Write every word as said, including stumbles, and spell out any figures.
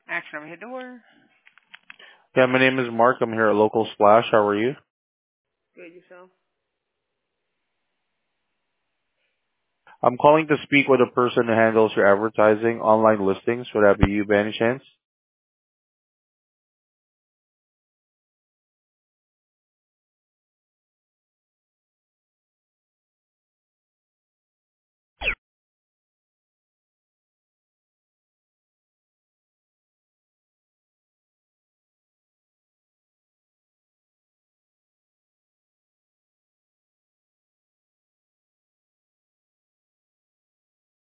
Action over your door. Yeah, my name is Mark. I'm here at Local Splash. How are you? Good yourself. I'm calling to speak with a person who handles your advertising online listings. Would that be you by any chance?